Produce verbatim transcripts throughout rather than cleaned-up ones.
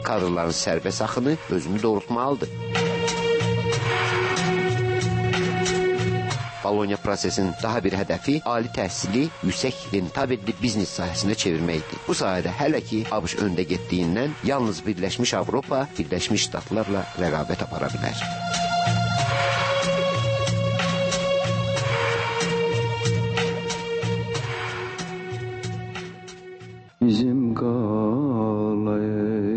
kadrların sərbəst axını özünü doğrultmalıdır. Bologna prosesinin daha bir hədəfi ali təhsili yüksək rentabelli biznes sahəsində çevirməkdir. Bu sayədə hələ ki ABŞ öndə getdiyindən yalnız Birləşmiş Avropa, Birləşmiş Ştatlarla rəqabət apara bilər. Bizim qalay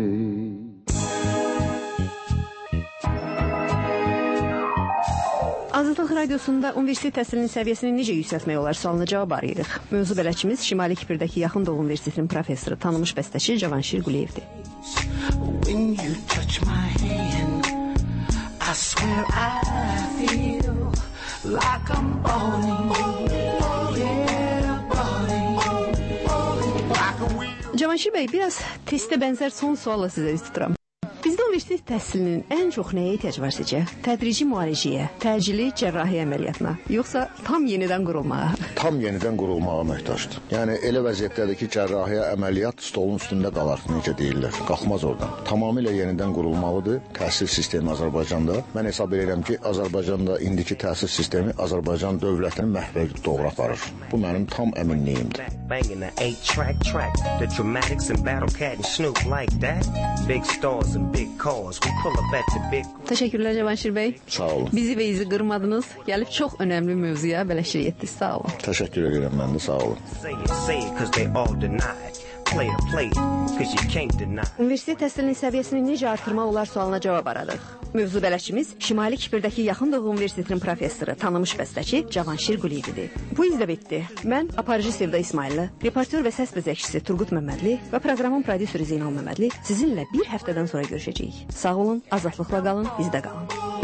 Azadlıq Radiosunda universitet təhsilinin səviyyəsini necə yüksəltmək olar sualına cavab arayırıq. Mövzu bələdçimiz Şimali Kipirdəki Yaxın Doğu Universitetinin professoru, tanınmış bəstəçi Cavanşir Quliyevdir. When you touch my hand, I swear I feel like I'm falling, yeah, falling, like a wheel. Cavanşir bəy, biraz testə bənzər son sualla sizə üst tuturam. Bizdə universitet təhsilinin ən çox nəyə ehtiyac var sizcə? Tədrici müalicəyə, təcili cərrahi əməliyyatına, yoxsa tam yenidən qurulmağa? Tam yenidən qurulmağa möhtacdır. Yəni elə vəziyyətdədir ki, cərrahi əməliyyat stolun üstündə qalar, necə deyirlər, qalxmaz oradan. Tamamilə yenidən qurulmalıdır təhsil sistemi Azərbaycanda. Mən hesab edirəm ki, Azərbaycanda indiki təhsil sistemi Azərbaycan dövlətinin məhvə doğru aparır. Bu mənim tam əminliyimdir. Banging the eight track track, the dramatics and Battle Cat and Snoop like that. Big stars and big cars, we pull up at the big. Təşəkkürlər Cavanşir bəy. Sağ olun. Bizi və izi qırmadınız. Gəlib çox önəmli mövzuya bələşir etdiniz. Sağ olun. Təşəkkür edirəm mən də, sağ olun. Say it, say it, cause they all deny it. Play it, play it, cause you can't deny it. Universitet təhsilinin səviyyəsini necə artırmaq olar sualına cavab aradıq. Mövzu bələdçimiz Şimali Kipirdəki Yaxın Doğu Universitetinin professoru, tanınmış bəstəçi Cavanşir Quliyevdir. Bu izlə bitdi. Mən aparıcı Sevda İsmailli, reportyor və səs bəzəkçisi Turqut Məmmədli və proqramın prodüseri Zeynal Məmmədli sizinlə bir həftədən sonra görüşəcəyik. Sağ olun, azadlıqla qalın, bizdə qalın.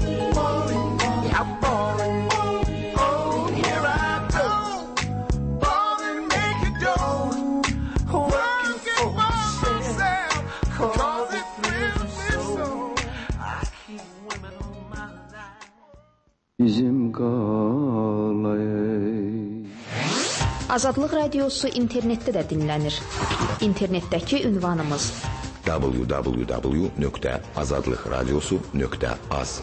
Bizim qalay Azadlıq Radiosu internetdə də dinlənir. İnternetdəki ünvanımız w w w nöqtə azadlıq radiosu nöqtə az.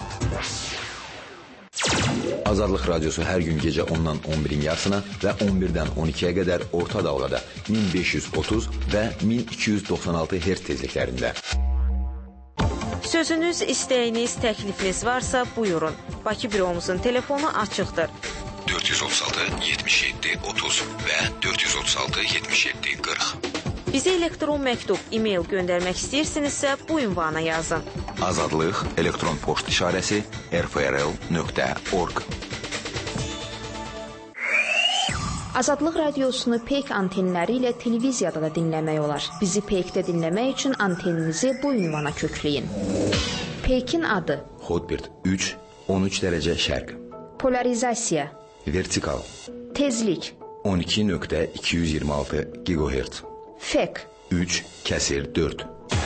Azadlıq Radiosu hər gün gecə ondan on birin yarısına və on birdən on ikiyə qədər orta dalğada min beş yüz otuz və min iki yüz doxsan altı hertz tezliklərində. Sözünüz, istəyiniz, təklifiniz varsa buyurun. Bakı büromuzun telefonu açıqdır. dörd yüz otuz altı yetmiş yeddi otuz və dörd yüz otuz altı yetmiş yeddi qırx. Bizə elektron məktub, e-mail göndərmək istəyirsinizsə bu ünvana yazın. Azadlıq elektron poçt işarəsi r f r l nöqtə org. Azadlıq Radiosunu Peyk antenləri ilə televiziyada da dinləmək olar. Bizi Peykdə dinləmək üçün anteninizi bu ünvana kökləyin. Peykin adı Hotbird üç on üç dərəcə şərq. Polarizasiya Vertikal Tezlik on iki nöqtə iki yüz iyirmi altı gigahertz. Fek üç kəsir dörd.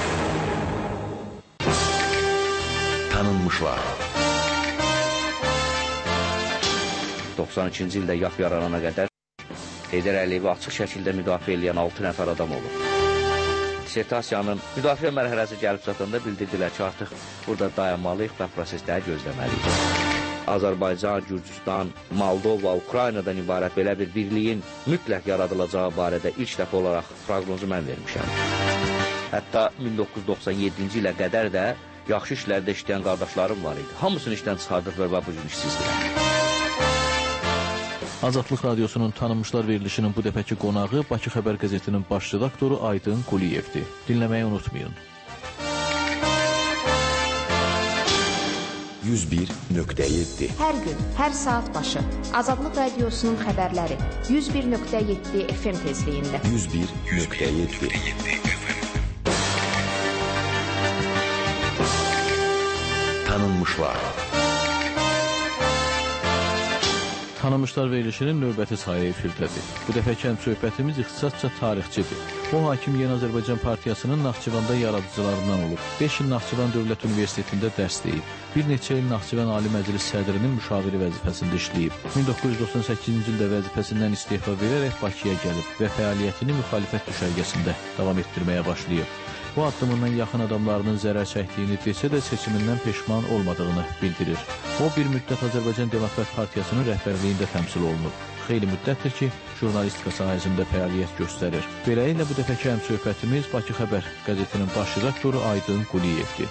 Tanınmışlar. doxsan ikinci ildə yap yaranana qədər Heydər Əliyevi açıq şəkildə müdafiə edən altı nəfər adam olub. Dissertasiyanın müdafiə mərhələsi gəlib çatanda bildirdilər ki, artıq burada dayanmalıyıq və prosesləri gözləməliyik. Azərbaycan, Gürcüstan, Moldova, Ukraynadan ibarət belə bir birliyin mütləq yaradılacağı barədə ilk dəfə olaraq proqnozu mən vermişəm. Hətta min doqquz yüz doxsan yeddinci ilə qədər də yaxşı işlərdə işləyən qardaşlarım var idi. Hamısını işdən çıxardıqlar və bu gün işsizdir. Azadlıq Radiosunun tanınmışlar verilişinin bu dəfəki qonağı Bakı Xəbər qəzetinin baş redaktoru Aydın Quliyevdir. Dinləməyi unutmayın. yüz bir nöqtə yeddi Hər gün, hər saat başı Azadlıq Radiosunun xəbərləri yüz bir nöqtə yeddi F M tezliyində. yüz bir nöqtə yeddi Tanınmışlar. Tanınmışlar verilişinin növbəti sayı efirdədir. Bu dəfəki söhbətimiz ixtisasca tarixçidir. O, Hakim Yeni Azərbaycan Partiyasının Naxçıvanda yaradıcılarından olub. beş il Naxçıvan Dövlət Universitetində dərs deyib. Bir neçə il Naxçıvan Ali Məclis sədrinin müşaviri vəzifəsində işləyib. min doqquz yüz doxsan səkkizinci ildə vəzifəsindən istefa verərək Bakıya gəlib və fəaliyyətini müxalifət düşərgəsində davam etdirməyə başlayıb. bu addımından yaxın adamlarının zərər çəkdiyini desə də seçimindən peşman olmadığını bildirir. O, bir müddət Azərbaycan Demokrat Partiyasının rəhbərliyində təmsil olunur. Xeyli müddətdir ki, jurnalistika sahəsində fəaliyyət göstərir. Beləliklə, bu dəfəki həmsöhbətimiz Bakı Xəbər qəzetinin baş redaktoru Aydın Quliyevdir.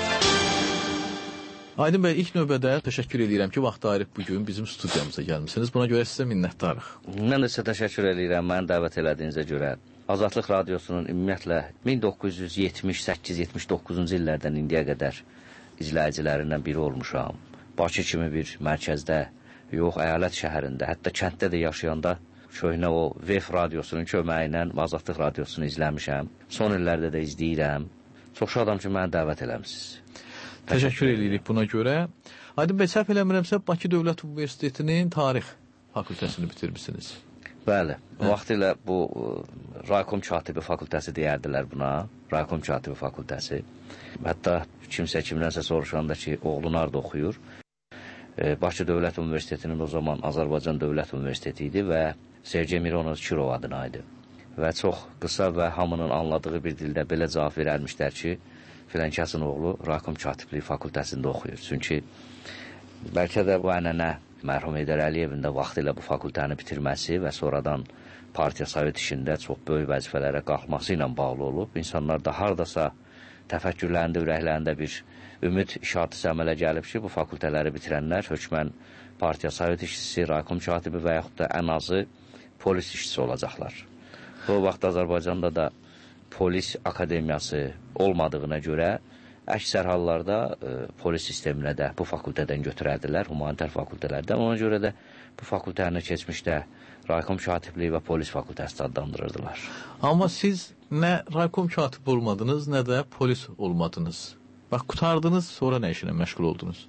Aydın bəy, ilk növbədə təşəkkür edirəm ki, vaxt ayırıb bugün bizim studiyamıza gəlmişsiniz. Buna görə sizə minnətdarıq. Mən də sizə təşəkkür edirəm, məni dəvət elədiyinizə görə. Azadlıq Radiosunun ümumiyyətlə min doqquz yüz yetmiş səkkiz yetmiş doqquzuncu illərdən indiyə qədər izləyicilərindən biri olmuşam. Bakı kimi bir mərkəzdə, yox, əyalət şəhərində, hətta kənddə də yaşayanda köhnə o V E F radiosunun köməyi ilə Azadlıq Radiosunu izləmişəm. Son illərdə də izləyirəm. Çox şadam ki, məni dəvət eləmişsiniz. Təşəkkür edirik buna görə. Aydın bəy, səhv eləmirəmsə, Bakı Dövlət Universitetinin tarix fakültəsini bitirmişsiniz. Bəli, vaxtilə bu Raykom Katibi fakültəsi deyərdilər buna, Raykom Katibi fakültəsi. Hətta kimsə kimdənsə soruşanda ki, oğlun harada oxuyur. Bakı Dövlət Universitetinin o zaman Azərbaycan Dövlət Universiteti idi və Sergey Mironov Kirov adına idi. Və çox qısa və hamının anladığı bir dildə belə cavab verərmişlər ki, filankəsin oğlu Raykom Katiblik fakültəsində oxuyur. Çünki bəlkə də bu ənənə mərhum Heydər Əliyevin də vaxtilə bu fakültəni bitirməsi və sonradan partiya sovet işində çox böyük vəzifələrə qalxması ilə bağlı olub. İnsanlar da haradasa təfəkkürlərində, ürəklərində bir ümid işartısı əmələ gəlib ki, bu fakültələri bitirənlər hökmən partiya sovet işçisi, Raykom katibi və yaxud da ən azı polis işçisi olacaqlar. Bu vaxt Azərbaycanda da polis akademiyası olmadığına görə əksər hallarda e, polis sisteminə də bu fakültədən götürərdilər, humanitar fakültələrdən. Ona görə də bu fakültəni keçmişdə Raykom katibliyi və polis fakültəsi adlandırırdılar. Amma siz nə Raykom katib olmadınız, nə də polis olmadınız. Bax, qutardınız, sonra nə işinə məşğul oldunuz?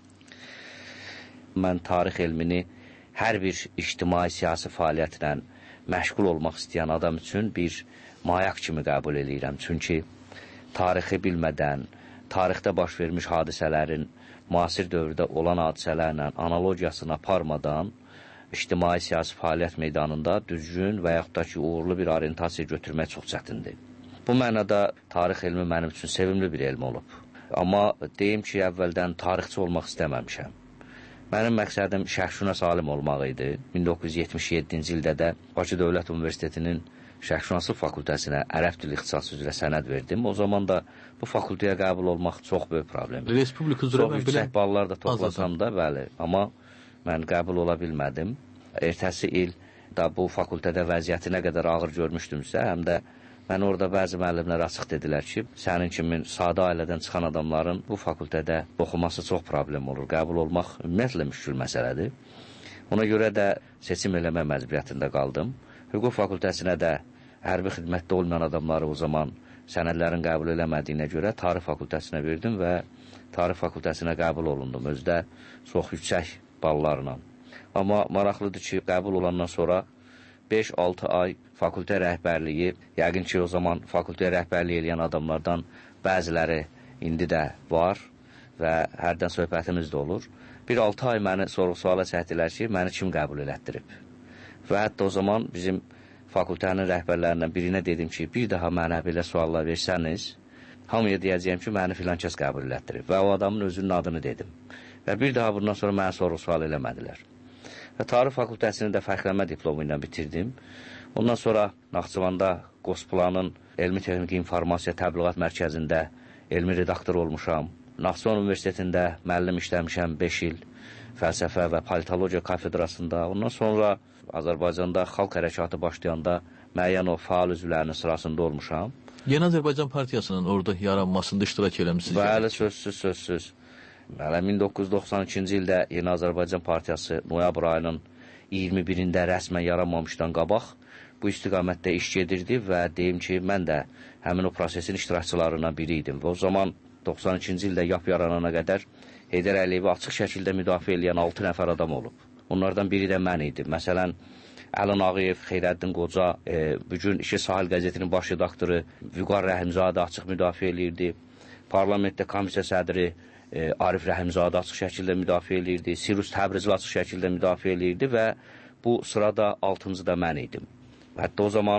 Mən tarix elmini hər bir ictimai-siyasi fəaliyyətlə məşğul olmaq istəyən adam üçün bir mayak kimi qəbul edirəm. Çünki tarixi bilmədən, tarixdə baş vermiş hadisələrin müasir dövrdə olan hadisələrlə analogiyasını aparmadan ictimai-siyasi fəaliyyət meydanında düzgün və yaxud da ki, uğurlu bir orientasiya götürmək çox çətindir. Bu mənada tarix elmi mənim üçün sevimli bir elm olub. Amma deyim ki, əvvəldən tarixçi olmaq istəməmişəm. Mənim məqsədim şərhşünas alim olmaq idi. min doqquz yüz yetmiş yeddinci ildə də Bakı Dövlət Universitetinin şərhşünaslıq fakültəsinə ərəb dili ixtisası üzrə sənəd verdim. O zaman da bu fakültəyə qəbul olmaq çox böyük problemdir. Respublika üzrə çox yüksək ballar da toplasam da, bəli, amma mən qəbul ola bilmədim. Ertəsi il da bu fakültədə vəziyyəti nə qədər ağır görmüşdümsə, həm də mən orada bəzi müəllimlər açıq dedilər ki, sənin kimi sadə ailədən çıxan adamların bu fakültədə oxuması çox problem olur. Qəbul olmaq ümumiyyətlə müşkül məsələdir. Ona görə də seçim eləmə məcburiyyətində qaldım. Hüquq fakültəsinə də hərbi xidmətdə olmayan adamları o zaman sənədlərin qəbul eləmədiyinə görə tarix fakültəsinə verdim və tarix fakültəsinə qəbul olundum. Özdə çox yüksək ballarla. Amma maraqlıdır ki, qəbul olandan sonra beş altı ay fakültə rəhbərliyi, yəqin ki, o zaman fakültə rəhbərliyi eləyən adamlardan bəziləri indi də var və hərdən söhbətimiz də olur. Bir altı ay məni sorğu-suala çəkdilər ki, məni kim qəbul elətdirib? Və hətta o zaman bizim fakültənin rəhbərlərindən birinə dedim ki, bir daha mənə belə suallar versəniz, hamıya deyəcəyəm ki, məni filan kəs qəbul elətdirib və o adamın özünün adını dedim. Və bir daha bundan sonra mənə sorğu-sual eləmədilər. Və tarix fakültəsini də fərqlənmə diplomu ilə bitirdim. Ondan sonra Naxçıvanda Qosplanın Elmi Texniki İnformasiya Təbliğat Mərkəzində elmi redaktor olmuşam. Naxçıvan Universitetində müəllim işləmişəm beş il fəlsəfə və politologiya kafedrasında. Ondan sonra Azərbaycanda xalq hərəkatı başlayanda müəyyən o faal üzvlərinin sırasında olmuşam. Yeni Azərbaycan Partiyasının orada yaranmasında iştirak eləmişsiniz. Bəli, sözsüz, sözsüz. Bəli, min doqquz yüz doxsan ikinci ildə Yeni Azərbaycan Partiyası noyabr ayının iyirmi birində rəsmən yaranmamışdan qabaq bu istiqamətdə iş gedirdi və deyim ki, mən də həmin o prosesin iştirakçılarından biri idim. Və o zaman doxsan ikinci ildə yap yaranana qədər Heydər Əliyevi açıq şəkildə müdafiə edən altı nəfər adam olub. Onlardan biri də mən idim. Məsələn, Əli Nağıyev, Xeyrəddin Qoca, e, bugün İşi Sahil qəzetinin baş redaktoru Vüqar Rəhimzadə açıq müdafiə edirdi. Parlamentdə komissiya sədri e, Arif Rəhimzadə açıq şəkildə müdafiə edirdi. Sirus Təbrizli açıq şəkildə müdafiə edirdi və bu sırada altıncı da mən idim. Hətta o zaman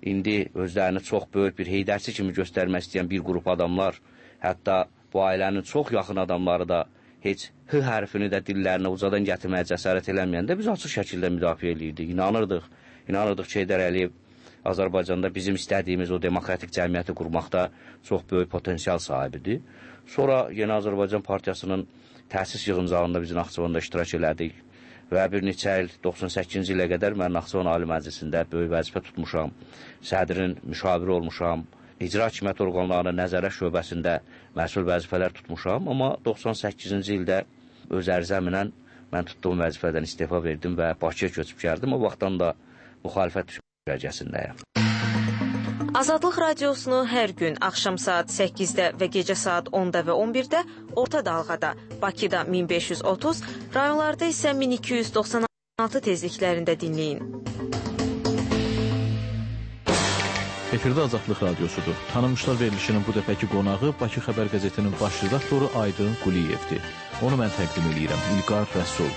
indi özlərini çox böyük bir heydərçi kimi göstərmək istəyən bir qrup adamlar, hətta bu ailənin çox yaxın adamları da heç H hərfini də dillərinə ucadan gətirməyə cəsarət eləməyəndə biz açıq şəkildə müdafiə edirdik. İnanırdıq, inanırdıq ki, Heydər Əliyev Azərbaycanda bizim istədiyimiz o demokratik cəmiyyəti qurmaqda çox böyük potensial sahibidir. Sonra Yeni Azərbaycan Partiyasının təsis yığıncağında biz Naxçıvanda iştirak elədik və bir neçə il, doxsan səkkizinci ilə qədər mən Naxçıvan Ali Məclisində böyük vəzifə tutmuşam, sədrin müşaviri olmuşam, icra hakimiyyət orqanlarının nəzarət şöbəsində məsul vəzifələr tutmuşam, amma doxsan səkkizinci ildə öz ərzəmlə mən tutduğum vəzifədən istefa verdim və Bakıya köçüb gəldim. O vaxtdan da müxalifət düşərgəsindəyəm. Azadlıq radiosunu hər gün axşam saat səkkizdə və gecə saat onda və on birdə orta dalğada, Bakıda min beş yüz otuz, rayonlarda isə min iki yüz doxsan altı tezliklərində dinləyin. Efirdə Azadlıq radiosudur. Tanınmışlar verilişinin bu dəfəki qonağı Bakı Xəbər qəzetinin baş redaktoru Aydın Quliyevdir. Onu mən təqdim edirəm, İlqar Rəsul.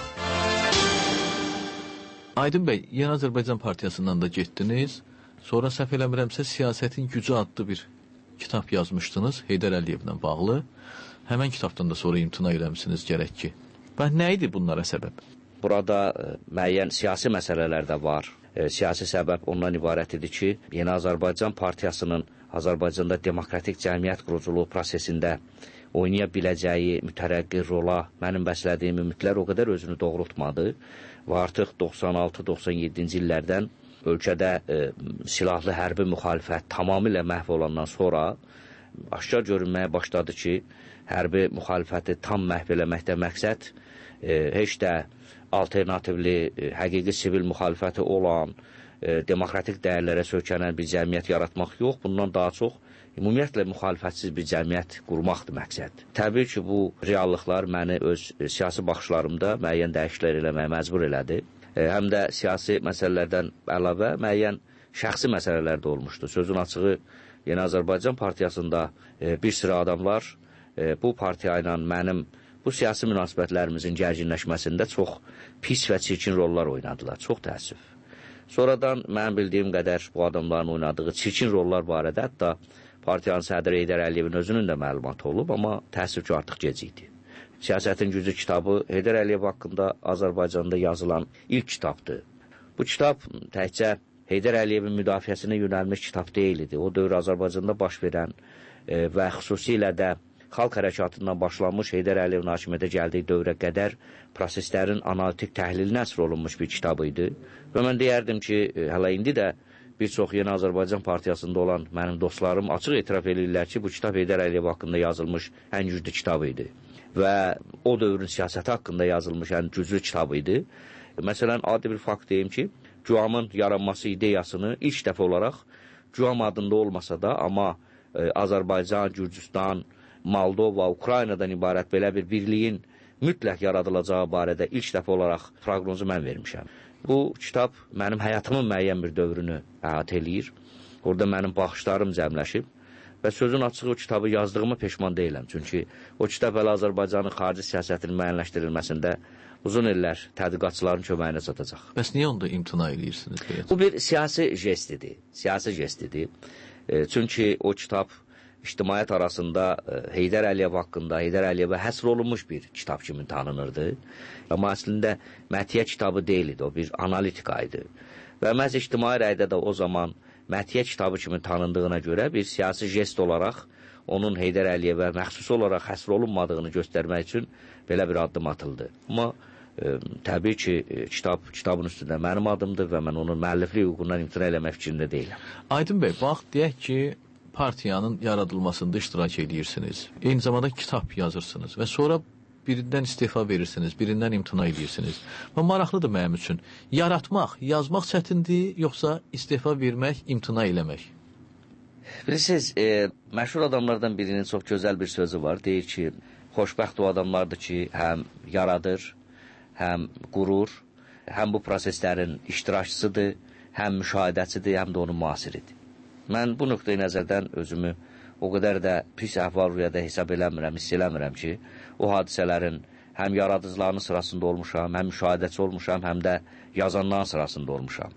Aydın bəy, Yeni Azərbaycan Partiyasından da getdiniz. Sonra səhv eləmirəmsə Siyasətin Gücü adlı bir kitab yazmışdınız Heydər Əliyevlə bağlı. Həmən kitabdan da sonra imtina eləmişsiniz gərək ki. Və nə idi bunlara səbəb? Burada e, müəyyən siyasi məsələlər də var. E, siyasi səbəb ondan ibarət idi ki, Yeni Azərbaycan Partiyasının Azərbaycanda demokratik cəmiyyət quruculuğu prosesində oynaya biləcəyi mütərəqqi rola mənim bəslədiyim ümidlər o qədər özünü doğrultmadı və artıq doxsan altı doxsan yeddinci illərdən ölkədə e, silahlı hərbi müxalifət tamamilə məhv olandan sonra aşkar görünməyə başladı ki, hərbi müxalifəti tam məhv eləməkdə məqsəd e, heç də alternativli, e, həqiqi sivil müxalifəti olan, e, demokratik dəyərlərə söykənən bir cəmiyyət yaratmaq yox, bundan daha çox ümumiyyətlə müxalifətsiz bir cəmiyyət qurmaqdır məqsəd. Təbii ki, bu reallıqlar məni öz e, siyasi baxışlarımda müəyyən dəyişikliklər eləməyə məcbur elədi. E, həm də siyasi məsələlərdən əlavə müəyyən şəxsi məsələlər də olmuşdu. Sözün açığı, Yeni Azərbaycan Partiyasında e, bir sıra adamlar e, bu partiya ilə mənim bu siyasi münasibətlərimizin gərginləşməsində çox pis və çirkin rollar oynadılar. Çox təəssüf. Sonradan mən bildiyim qədər bu adamların oynadığı çirkin rollar barədə hətta partiyanın sədri Heydər Əliyevin özünün də məlumatı olub, amma təəssüf ki, artıq gec idi. Siyasətin Gücü kitabı Heydər Əliyev haqqında Azərbaycanda yazılan ilk kitabdır. Bu kitab təkcə Heydər Əliyevin müdafiəsinə yönəlmiş kitab deyildi. O dövr Azərbaycanda baş verən e, və xüsusilə də xalq hərəkatından başlanmış Heydər Əliyevin hakimiyyətə gəldiyi dövrə qədər proseslərin analitik təhlilinə əsr olunmuş bir kitab idi. Və mən deyərdim ki, e, hələ indi də bir çox Yeni Azərbaycan Partiyasında olan mənim dostlarım açıq etiraf edirlər ki, bu kitab Heydər Əliyev haqqında yazılmış ən güclü kitab idi və o dövrün siyasəti haqqında yazılmış ən güclü kitab idi. Məsələn, adi bir fakt deyim ki, GÜAM-ın yaranması ideyasını ilk dəfə olaraq GÜAM adında olmasa da, amma e, Azərbaycan, Gürcüstan, Moldova, Ukraynadan ibarət belə bir birliyin mütləq yaradılacağı barədə ilk dəfə olaraq proqnozu mən vermişəm. Bu kitab mənim həyatımın müəyyən bir dövrünü əhatə eləyir. Orada mənim baxışlarım cəmləşib və sözün açığı o kitabı yazdığıma peşman deyiləm. Çünki o kitab hələ Azərbaycanın xarici siyasətinin müəyyənləşdirilməsində uzun illər tədqiqatçıların köməyinə çatacaq. Bəs niyə onda imtina edirsiniz? Bu bir siyasi jestidir. Siyasi jestidir. E, çünki o kitab ictimaiyyət arasında e, Heydər Əliyev haqqında, Heydər Əliyevə həsr olunmuş bir kitab kimi tanınırdı. Amma əslində məthiyə kitabı deyildi, o bir analitika idi. Və məhz ictimai rəydə də o zaman məthiyə kitabı kimi tanındığına görə bir siyasi jest olaraq onun Heydər Əliyevə məxsus olaraq həsr olunmadığını göstərmək üçün belə bir addım atıldı. Amma e, təbii ki, e, kitab kitabın üstündə mənim adımdır və mən onun müəlliflik hüququndan imtina eləmək fikrində deyiləm. Aydın bəy, bax, deyək ki, partiyanın yaradılmasında iştirak edirsiniz. Eyni zamanda kitab yazırsınız və sonra birindən istefa verirsiniz, birindən imtina edirsiniz. Və maraqlıdır mənim üçün. Yaratmaq, yazmaq çətindir, yoxsa istefa vermək, imtina eləmək? Bilirsiniz, e, məşhur adamlardan birinin çox gözəl bir sözü var. Deyir ki, xoşbəxt o adamlardır ki, həm yaradır, həm qurur, həm bu proseslərin iştirakçısıdır, həm müşahidəçidir, həm də onun müasiridir. Mən bu nöqteyi nəzərdən özümü o qədər də pis əhval-ruhiyyədə hesab eləmirəm, hiss eləmirəm ki, o hadisələrin həm yaradıcılarının sırasında olmuşam, həm müşahidəçi olmuşam, həm də yazanların sırasında olmuşam.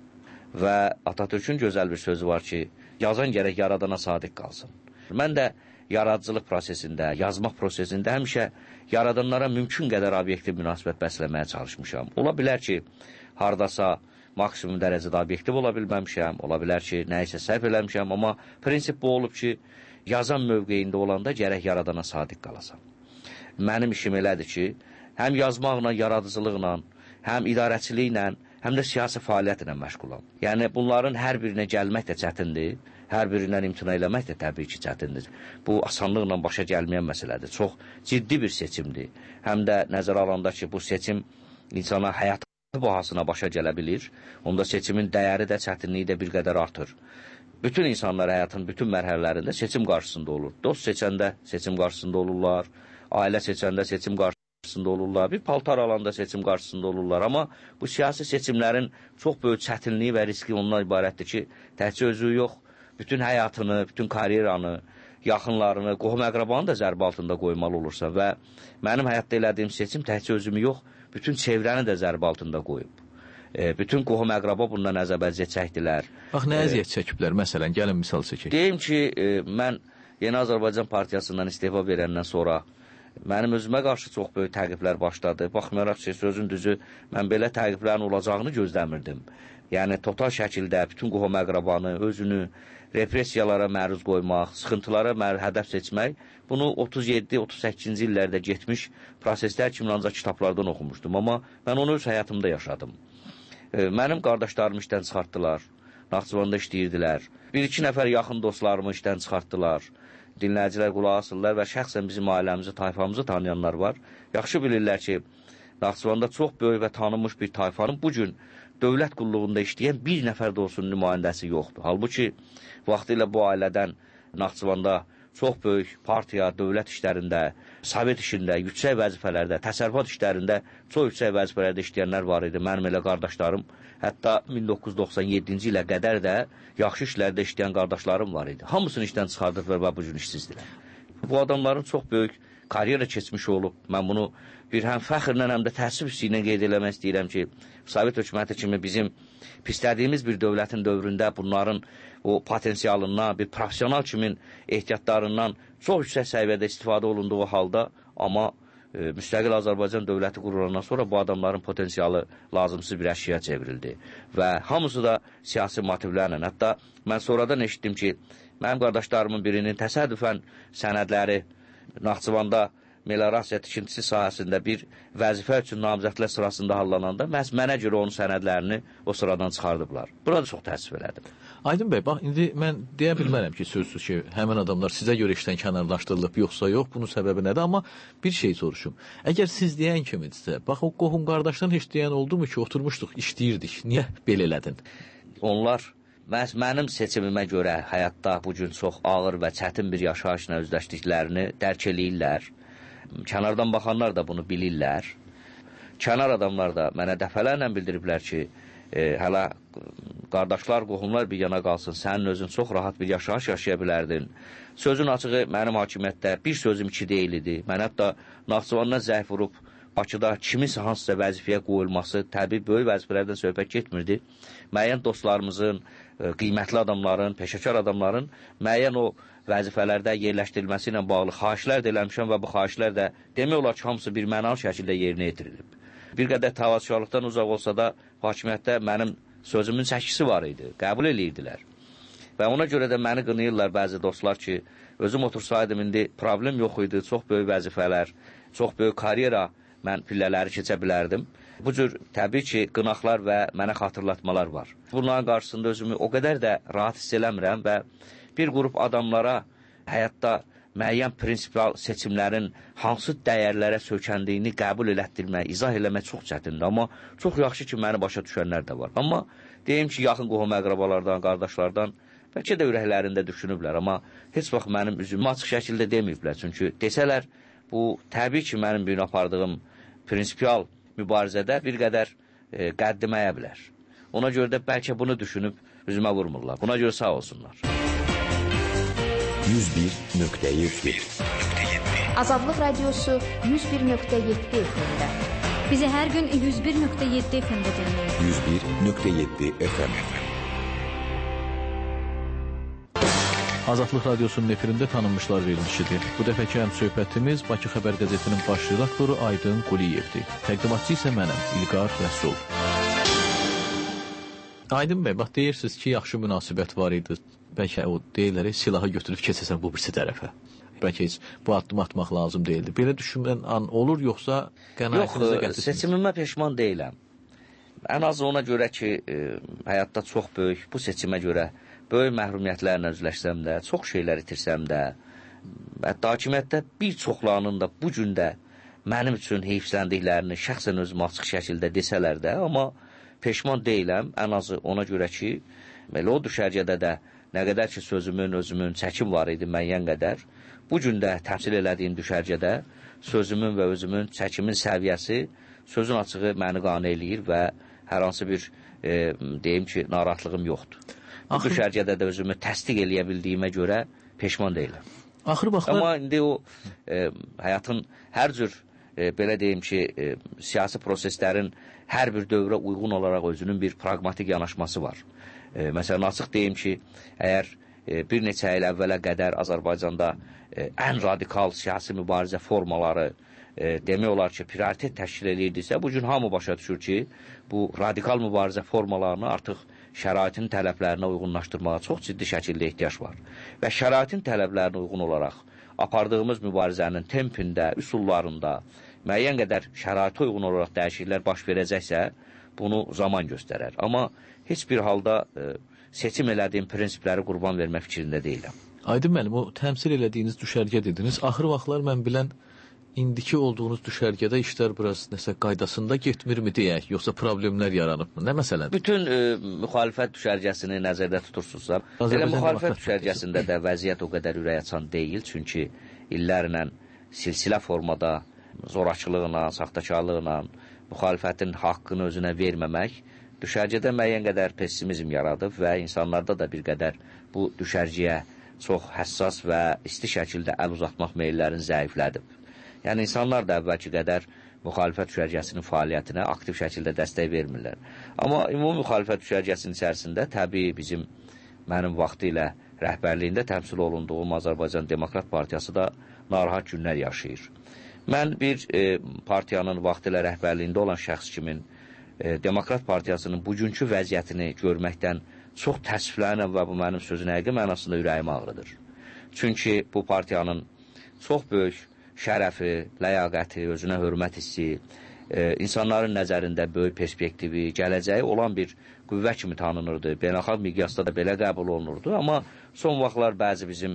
Və Atatürkün gözəl bir sözü var ki, yazan gərək yaradana sadiq qalsın. Mən də yaradıcılıq prosesində, yazmaq prosesində həmişə yaradanlara mümkün qədər obyektiv münasibət bəsləməyə çalışmışam. Ola bilər ki, hardasa maksimum dərəcədə obyektiv ola bilməmişəm, ola bilər ki, nəyisə səhv eləmişəm, amma prinsip bu olub ki, yazan mövqeyində olanda gərək yaradana sadiq qalasam. Mənim işim elədir ki, həm yazmaqla, yaradıcılıqla, həm idarəçiliklə, həm də siyasi fəaliyyətlə məşğulam. Yəni, bunların hər birinə gəlmək də çətindir, hər birindən imtina eləmək də təbii ki, çətindir. Bu, asanlıqla başa gəlməyən məsələdir. Çox ciddi bir seçimdir. Həm də nəzərə alanda ki, bu seçim insana həyat bahasına başa gələ bilir. Onda seçimin dəyəri də, çətinliyi də bir qədər artır. Bütün insanlar həyatın bütün mərhələlərində seçim qarşısında olur. Dost seçəndə seçim qarşısında olurlar, ailə seçəndə seçim qarşısında olurlar, bir paltar alanda seçim qarşısında olurlar. Amma bu siyasi seçimlərin çox böyük çətinliyi və riski ondan ibarətdir ki, təhcə özü yox, bütün həyatını, bütün karyeranı, yaxınlarını, qohum əqrabanı da zərbə altında qoymalı olursa və mənim həyatda elədiyim seçim təhcə özümü yox, bütün çevrəni də zərbə altında qoyub. E, bütün qohum əqraba bundan əzəbəziyyət çəkdilər. Bax, nə əziyyət çəkiblər? Məsələn, gəlin misal çəkək. Deyim ki, e, mən Yeni Azərbaycan Partiyasından istefa verəndən sonra mənim özümə qarşı çox böyük təqiblər başladı. Baxmayaraq ki, sözün düzü, mən belə təqiblərin olacağını gözləmirdim. Yəni, total şəkildə bütün qohum əqrabanı, özünü repressiyalara məruz qoymaq, sıxıntılara hədəf seçmək, bunu otuz yeddi otuz səkkizinci illərdə getmiş proseslər kimi ancaq kitablardan oxumuşdum. Amma mən onu öz həyatımda yaşadım. E, mənim qardaşlarımı işdən çıxartdılar, Naxçıvanda işləyirdilər. Bir-iki nəfər yaxın dostlarımı işdən çıxartdılar. Dinləyicilər qulaq asırlar və şəxsən bizim ailəmizi, tayfamızı tanıyanlar var. Yaxşı bilirlər ki, Naxçıvanda çox böyük və tanınmış bir tayfanın bugün dövlət qulluğunda işləyən bir nəfər də olsun nümayəndəsi yoxdur. Halbuki, vaxtilə bu ailədən Naxçıvanda çox böyük partiya, dövlət işlərində, sovet işində, yüksək vəzifələrdə, təsərrüfat işlərində çox yüksək vəzifələrdə işləyənlər var idi. Mənim elə qardaşlarım, hətta min doqquz yüz doxsan yeddinci ilə qədər də yaxşı işlərdə işləyən qardaşlarım var idi. Hamısını işdən çıxardıblar və bu gün işsizdirlər. Bu adamların çox böyük karyera keçmiş olub. Mən bunu bir həm fəxrlə, həm də təəssüf hissi ilə qeyd eləmək istəyirəm ki, Sovet hökuməti kimi bizim pislədiyimiz bir dövlətin dövründə bunların o potensialından, bir profesional kimin ehtiyatlarından çox yüksək səviyyədə istifadə olunduğu halda, amma e, müstəqil Azərbaycan dövləti qurulandan sonra bu adamların potensialı lazımsız bir əşyaya çevrildi. Və hamısı da siyasi motivlərlə. Hətta mən sonradan eşitdim ki, mənim qardaşlarımın birinin təsadüfən sənədləri Naxçıvanda meliorasiya tikintisi sahəsində bir vəzifə üçün namizədlər sırasında hallananda məhz mənə görə onun sənədlərini o sıradan çıxardıblar. Buna da çox təəssüf elədim. Aydın bəy, bax, indi mən deyə bilmərəm ki, sözsüz ki, həmin adamlar sizə görə işdən kənarlaşdırılıb, yoxsa yox, bunun səbəbi nədir? Amma bir şey soruşum. Əgər siz deyən kimidirsə, bax, o qohum qardaşdan heç deyən oldu mu ki, oturmuşduq, işləyirdik, niyə belə elədin? Onlar məhz mənim seçimimə görə həyatda bugün çox ağır və çətin bir yaşayışla özləşdiklərini dərk eləyirlər. Kənardan baxanlar da bunu bilirlər. Kənar adamlar da mənə dəfələrlə bildiriblər ki, e, hələ qardaşlar, qohumlar bir yana qalsın, sənin özün çox rahat bir yaşayış yaşaya bilərdin. Sözün açığı mənim hakimiyyətdə bir sözüm iki deyil idi. Mən hətta Naxçıvandan zəif vurub Bakıda kimisə hansısa vəzifəyə qoyulması, təbii böyük vəzifələrdən söhbət getmirdi. Müəyyən dostlarımızın, qiymətli adamların, peşəkar adamların müəyyən o vəzifələrdə yerləşdirilməsi ilə bağlı xahişlər də eləmişəm və bu xahişlər də demək olar ki, hamısı bir mənalı şəkildə yerinə yetirilib. Bir qədər təvazökarlıqdan uzaq olsa da hakimiyyətdə mənim sözümün çəkisi var idi, qəbul eləyirdilər. Və ona görə də məni qınayırlar bəzi dostlar ki, özüm otursaydım indi problem yox idi, çox böyük vəzifələr, çox böyük karyera mən pillələri keçə bilərdim. Bu cür təbii ki, qınaqlar və mənə xatırlatmalar var. Bunların qarşısında özümü o qədər də rahat hiss eləmirəm və bir qrup adamlara həyatda müəyyən prinsipal seçimlərin hansı dəyərlərə sökəndiyini qəbul elətdirmək, izah eləmək çox çətindir. Amma çox yaxşı ki, məni başa düşənlər də var. Amma deyim ki, yaxın qohum əqrabalardan, qardaşlardan bəlkə də ürəklərində düşünüblər. Amma heç vaxt mənim üzümü açıq şəkildə deməyiblər. Çünki desələr, bu təbii ki, mənim bir apardığım prinsipial mübarizədə bir qədər e, qəddiməyə bilər. Ona görə də bəlkə bunu düşünüb üzümə vurmurlar. Buna görə sağ olsunlar. yüz bir nöqtə yeddi Azadlıq Radiosu yüz bir nöqtə yeddi F M-də. Bizi hər gün yüz bir nöqtə yeddi F M-də dinləyin. yüz bir nöqtə yeddi F M. Azadlıq Radiosunun efirində tanınmışlar verilişidir. Bu dəfəki həm söhbətimiz Bakı Xəbər qəzetinin baş redaktoru Aydın Quliyevdir. Təqdimatçı isə mənəm, İlqar Rəsul. Aydın bəy, bax deyirsiniz ki, yaxşı münasibət var idi. Bəlkə o deyirləri silahı götürüb keçəsən bu birisi tərəfə. Bəlkə heç bu addım atmaq lazım deyildi. Belə düşünmən an olur, yoxsa qənaətinizə gətirsiniz? Yox, seçimimə peşman deyiləm. Ən az ona görə ki, e, həyatda çox böyük, bu seçimə görə böyük məhrumiyyətlərlə üzləşsəm də, çox şeylər itirsəm də, hətta hakimiyyətdə bir çoxlarının da bu gün də mənim üçün heyfsləndiklərini şəxsən özüm açıq şəkildə desələr də, amma peşman deyiləm, ən azı ona görə ki, belə o düşərgədə də nə qədər ki sözümün, özümün çəkim var idi müəyyən qədər, bu gün də təmsil elədiyim düşərgədə sözümün və özümün çəkimin səviyyəsi sözün açığı məni qane eləyir və hər hansı bir e, deyim ki, narahatlığım yoxdur. Bu Axır... düşərgədə də özümü təsdiq eləyə bildiyimə görə peşman deyiləm. Axır baxlar... Amma indi o e, həyatın hər cür, e, belə deyim ki, e, siyasi proseslərin hər bir dövrə uyğun olaraq özünün bir pragmatik yanaşması var. E, məsələn, açıq deyim ki, əgər e, bir neçə il əvvələ qədər Azərbaycanda e, ən radikal siyasi mübarizə formaları e, demək olar ki, prioritet təşkil edirdisə, bu gün hamı başa düşür ki, bu radikal mübarizə formalarını artıq şəraitin tələblərinə uyğunlaşdırmağa çox ciddi şəkildə ehtiyac var. Və şəraitin tələblərinə uyğun olaraq apardığımız mübarizənin tempində, üsullarında müəyyən qədər şəraitə uyğun olaraq dəyişikliklər baş verəcəksə, bunu zaman göstərər. Amma heç bir halda e, seçim elədiyim prinsipləri qurban vermək fikrində deyiləm. Aydın müəllim, o təmsil elədiyiniz düşərgə dediniz. Axır vaxtlar mən bilən indiki olduğunuz düşərgədə işlər biraz nəsə qaydasında getmirmi deyək, yoxsa problemlər yaranıbmı? Nə məsələdir? Bütün e, müxalifət düşərgəsini nəzərdə tutursunuzsa, elə müxalifət düşərgəsində də vəziyyət o qədər ürək açan deyil, çünki illərlə silsilə formada zorakılıqla, saxtakarlıqla müxalifətin haqqını özünə verməmək düşərgədə müəyyən qədər pessimizm yaradıb və insanlarda da bir qədər bu düşərgəyə çox həssas və isti şəkildə əl uzatmaq meyllərini zəiflədib. Yəni, insanlar da əvvəlki qədər müxalifət düşərgəsinin fəaliyyətinə aktiv şəkildə dəstək vermirlər. Amma ümumi müxalifət düşərgəsinin içərisində təbii bizim, mənim vaxtı ilə rəhbərliyində təmsil olunduğum Azərbaycan Demokrat Partiyası da narahat günlər yaşayır. Mən bir e, partiyanın vaxtı ilə rəhbərliyində olan şəxs kimin e, Demokrat Partiyasının bugünkü vəziyyətini görməkdən çox təəssüflənirəm və bu mənim sözün həqiqi mənasında ürəyimi ağrıdır. Çünki bu partiyanın çox böyük şərəfi, ləyaqəti, özünə hörmət hissi, e, insanların nəzərində böyük perspektivi, gələcəyi olan bir qüvvə kimi tanınırdı. Beynəlxalq miqyasda da belə qəbul olunurdu. Amma son vaxtlar bəzi bizim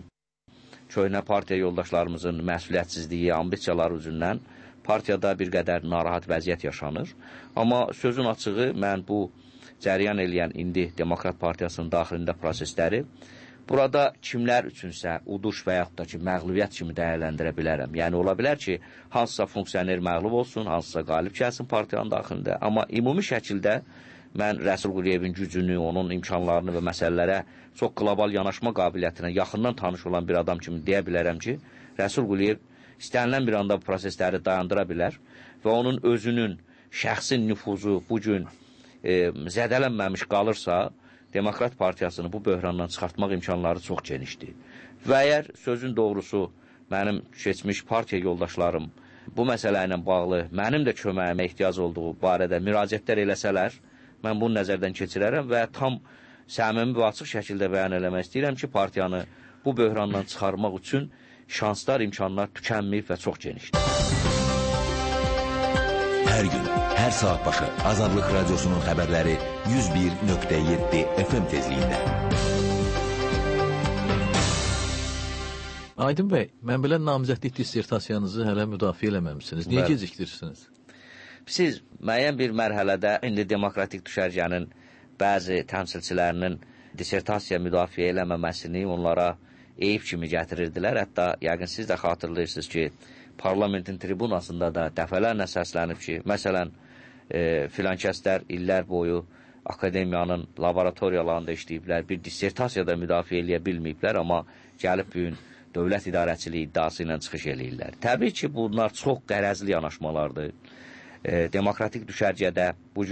köhnə partiya yoldaşlarımızın məsuliyyətsizliyi, ambisiyaları üzündən partiyada bir qədər narahat vəziyyət yaşanır. Amma sözün açığı, mən bu cəryan eləyən indi Demokrat Partiyasının daxilində prosesləri burada kimlər üçünsə uduş və yaxud da ki, məğlubiyyət kimi dəyərləndirə bilərəm. Yəni, ola bilər ki, hansısa funksioner məğlub olsun, hansısa qalib gəlsin partiyanın daxilində. Amma ümumi şəkildə mən Rəsul Quliyevin gücünü, onun imkanlarını və məsələlərə çox qlobal yanaşma qabiliyyətinə yaxından tanış olan bir adam kimi deyə bilərəm ki, Rəsul Quliyev istənilən bir anda bu prosesləri dayandıra bilər və onun özünün şəxsi nüfuzu bugün e, zədələnməmiş qalırsa, Demokrat Partiyasını bu böhrandan çıxartmaq imkanları çox genişdir. Və əgər sözün doğrusu mənim keçmiş partiya yoldaşlarım bu məsələ ilə bağlı mənim də köməyimə ehtiyac olduğu barədə müraciətlər eləsələr, mən bunu nəzərdən keçirərəm və tam səmimi və açıq şəkildə bəyan eləmək istəyirəm ki, partiyanı bu böhrandan çıxarmaq üçün şanslar, imkanlar tükənməyib və çox genişdir. Hər gün, hər saat başı Azadlıq Radiosunun xəbərləri yüz bir nöqtə yeddi F M tezliyində. Aydın bəy, mən bilən namizədlik dissertasiyanızı hələ müdafiə eləməmişsiniz. Niyə geciktirirsiniz? Siz müəyyən bir mərhələdə indi demokratik düşərgənin bəzi təmsilçilərinin dissertasiya müdafiə eləməməsini onlara eyib kimi gətirirdilər. Hətta yəqin siz də xatırlayırsınız ki, parlamentin tribunasında da dəfələrlə səslənib ki, məsələn, e, filan kəslər illər boyu akademiyanın laboratoriyalarında işləyiblər, bir dissertasiyada müdafiə eləyə bilməyiblər, amma gəlib bugün dövlət idarəçiliyi iddiası ilə çıxış eləyirlər. Təbii ki, bunlar çox qərəzli yanaşmalardır. E, demokratik düşərgədə bugün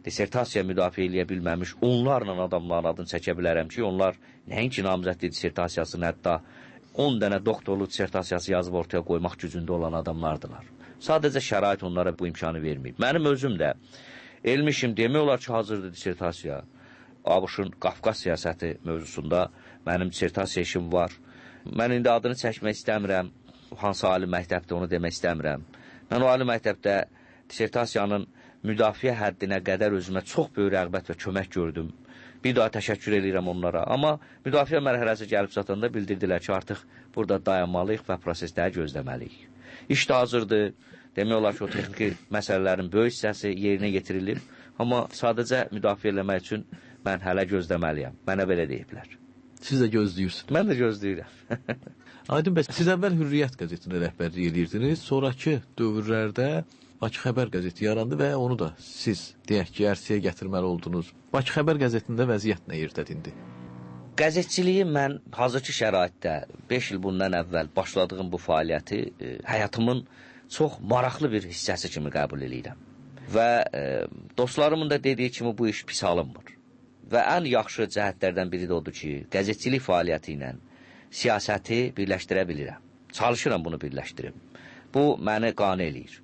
dissertasiya müdafiə eləyə bilməmiş onlarla adamların adını çəkə bilərəm ki, onlar nəinki namizədli dissertasiyasını, hətta on dənə doktorluq dissertasiyası yazıb ortaya qoymaq gücündə olan adamlardılar. Sadəcə şərait onlara bu imkanı verməyib. Mənim özüm də elmişim demək olar ki, hazırdır dissertasiya. ABŞ-ın Qafqaz siyasəti mövzusunda mənim dissertasiya işim var. Mən indi adını çəkmək istəmirəm. Hansı ali məktəbdə onu demək istəmirəm. Mən o ali məktəbdə dissertasiyanın müdafiə həddinə qədər özümə çox böyük rəğbət və kömək gördüm. Bir daha təşəkkür edirəm onlara. Amma müdafiə mərhələsi gəlib çatanda bildirdilər ki, artıq burada dayanmalıyıq və prosesləri gözləməliyik. İş də hazırdır. Demək olar ki, o texniki məsələlərin böyük hissəsi yerinə yetirilib. Amma sadəcə müdafiə eləmək üçün mən hələ gözləməliyəm. Mənə belə deyiblər. Siz də gözləyirsiniz. Mən də gözləyirəm. Aydın bəy, siz əvvəl Hürriyyət qəzetini rəhbərlik edirdiniz. Sonraki dövrlərdə Bakı Xəbər qəzeti yarandı və onu da siz, deyək ki, ərsəyə gətirməli oldunuz. Bakı Xəbər qəzetində vəziyyət nə yerdədir? Qəzetçiliyi mən hazırki şəraitdə beş il bundan əvvəl başladığım bu fəaliyyəti e, həyatımın çox maraqlı bir hissəsi kimi qəbul edirəm. Və e, dostlarımın da dediyi kimi bu iş pis alınmır. Və ən yaxşı cəhətlərdən biri də odur ki, qəzetçilik fəaliyyəti ilə siyasəti birləşdirə bilirəm. Çalışıram bunu birləşdirim. Bu məni qane eləyir.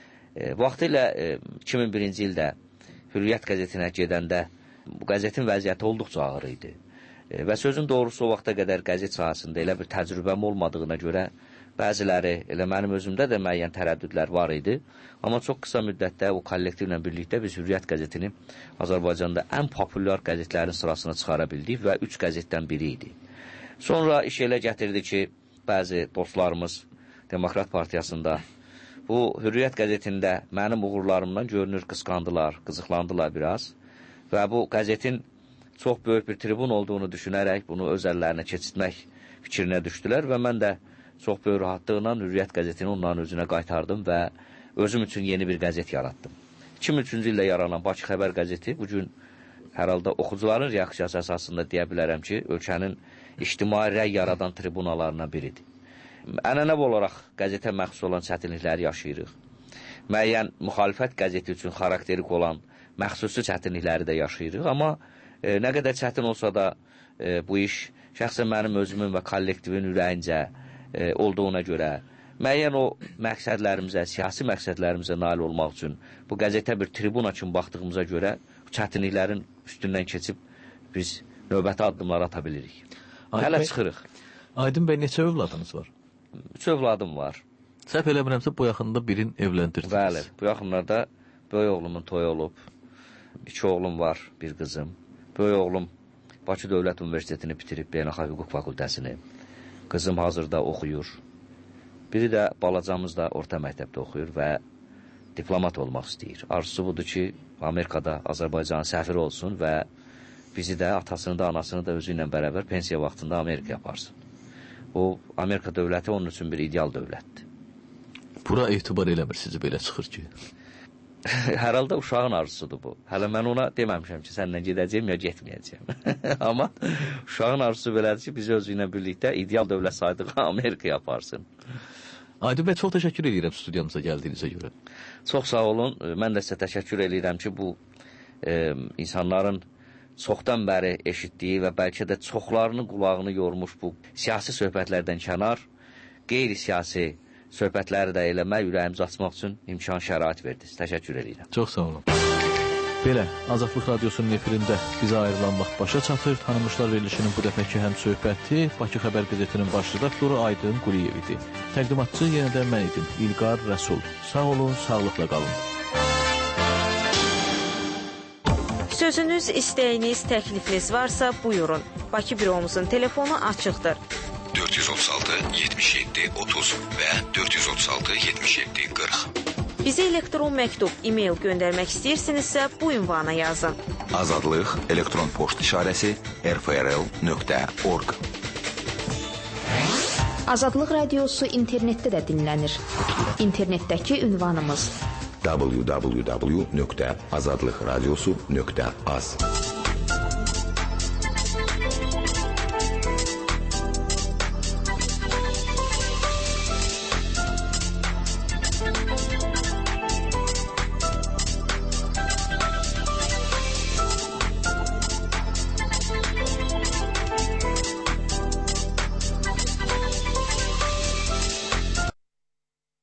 E, vaxtilə e, iki min birinci ildə Hürriyyət qəzetinə gedəndə bu qəzetin vəziyyəti olduqca ağır idi. E, və sözün doğrusu o vaxta qədər qəzet sahəsində elə bir təcrübəm olmadığına görə bəziləri, elə mənim özümdə də müəyyən tərəddüdlər var idi. Amma çox qısa müddətdə o kollektivlə birlikdə biz Hürriyyət qəzetini Azərbaycanda ən populyar qəzetlərin sırasına çıxara bildik və üç qəzetdən biri idi. Sonra iş elə gətirdi ki, bəzi dostlarımız Demokrat Partiyasında bu Hürriyyət qəzetində mənim uğurlarımdan görünür qısqandılar, qızıqlandılar biraz və bu qəzetin çox böyük bir tribun olduğunu düşünərək bunu öz əllərinə keçirtmək fikrinə düşdülər və mən də çox böyük rahatlıqla Hürriyyət qəzetini onların özünə qaytardım və özüm üçün yeni bir qəzet yaratdım. iki min üçüncü ildə yaranan Bakı Xəbər qəzeti bugün hər halda oxucuların reaksiyası əsasında deyə bilərəm ki, ölkənin ictimai rəy yaradan tribunalarından biridir. Ənənəvi olaraq qəzetə məxsus olan çətinlikləri yaşayırıq. Müəyyən müxalifət qəzeti üçün xarakterik olan məxsusi çətinlikləri də yaşayırıq. Amma e, nə qədər çətin olsa da e, bu iş şəxsən mənim özümün və kollektivin ürəyincə e, olduğuna görə müəyyən o məqsədlərimizə, siyasi məqsədlərimizə nail olmaq üçün bu qəzetə bir tribuna kimi baxdığımıza görə çətinliklərin üstündən keçib biz növbəti addımlar ata bilirik. Hələ bəy, çıxırıq. Aydın bəy, neçə övladınız var? Üç övladım var. Səhv eləmirəmsə bu yaxında birini evləndirdiniz. Bəli, bu yaxınlarda böyük oğlumun toyu olub. İki oğlum var, bir qızım. Böyük oğlum Bakı Dövlət Universitetini bitirib, Beynəlxalq Hüquq Fakültəsini. Qızım hazırda oxuyur. Biri də balacamız da orta məktəbdə oxuyur və diplomat olmaq istəyir. Arzusu budur ki, Amerikada Azərbaycanın səfiri olsun və bizi də, atasını da, anasını da özü ilə bərabər pensiya vaxtında Amerika yaparsın. O, Amerika dövləti onun üçün bir ideal dövlətdir. Bura etibar eləmir sizi belə çıxır ki? Hər halda uşağın arzusudur bu. Hələ mən ona deməmişəm ki, səninlə gedəcəyim ya getməyəcəyim. Amma uşağın arzusu belədir ki, bizi özü ilə birlikdə ideal dövlət saydığı Amerika yaparsın. Aydın bəy, çox təşəkkür edirəm studiyamıza gəldiyinizə görə. Çox sağ olun. Mən də sizə təşəkkür edirəm ki, bu e, insanların çoxdan bəri eşitdiyi və bəlkə də çoxlarının qulağını yormuş bu siyasi söhbətlərdən kənar, qeyri-siyasi söhbətləri də eləmək, ürəyimizi açmaq üçün imkan şərait verdiniz. Təşəkkür edirəm. Çox sağ olun. Belə, Azadlıq Radiosunun efirində bizə ayrılan vaxt başa çatır. Tanınmışlar verilişinin bu dəfəki həm söhbəti Bakı Xəbər qəzetinin baş redaktoru Aydın Quliyev idi. Təqdimatçı yenə də mən idim, İlqar Rəsul. Sağ olun, sağlıqla qalın. Sözünüz, istəyiniz, təklifiniz varsa buyurun. Bakı büromuzun telefonu açıqdır. dörd yüz otuz altı yetmiş yeddi otuz və dörd yüz otuz altı yetmiş yeddi qırx. Bizə elektron məktub, e-mail göndərmək istəyirsinizsə bu ünvana yazın. Azadlıq elektron poçt işarəsi r f r l nöqtə org. Azadlıq Radiosu internetdə də dinlənir. İnternetdəki ünvanımız w w w nöqtə azadlıqradiosu nöqtə az.